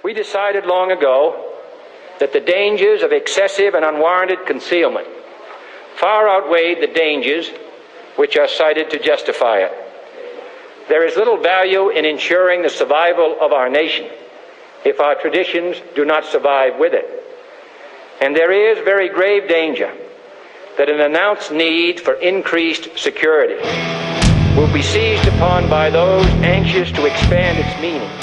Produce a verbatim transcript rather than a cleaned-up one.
We decided long ago that the dangers of excessive and unwarranted concealment far outweighed the dangers which are cited to justify it. There is little value in ensuring the survival of our nation if our traditions do not survive with it. And there is very grave danger that an announced need for increased security will be seized upon by those anxious to expand its meaning